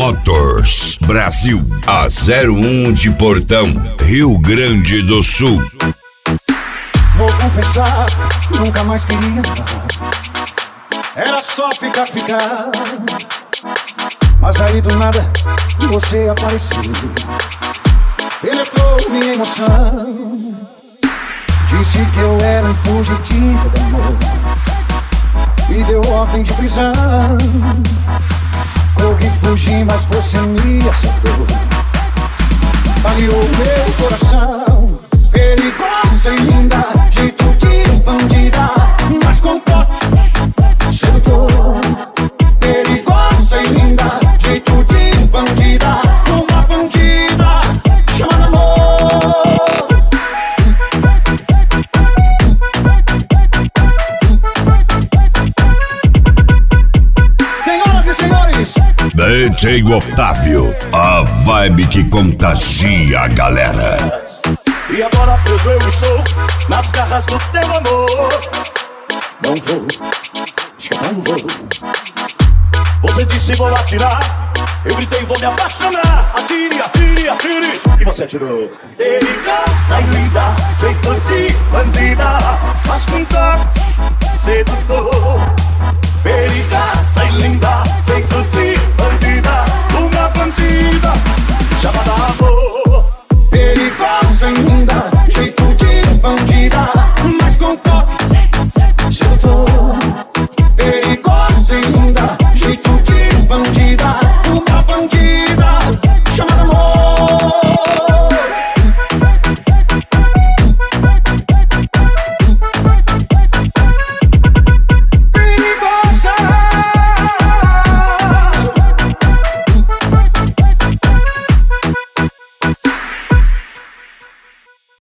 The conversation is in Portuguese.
Motors Brasil, a 01 de Portão, Rio Grande do Sul. Vou confessar, nunca mais queria. Era só ficar. Mas aí do nada você apareceu, penetrou minha emoção. Disse que eu era um fugitivo do amor e deu ordem de prisão. Corri, fugi, mas você me acertou. Baleou meu coração. Perigosa e linda, jeito de bandida, mas com toque sedutor. Perigosa e linda, jeito de bandida, uma bandida chama amor. Senhoras e senhores, DJ Otávio, a vibe que contagia a galera. E agora preso eu estou nas garras do teu amor. Não vou, escapar não vou. Você disse vou atirar, eu gritei vou me apaixonar. Atire, atire, atire, e você atirou. Perigosa e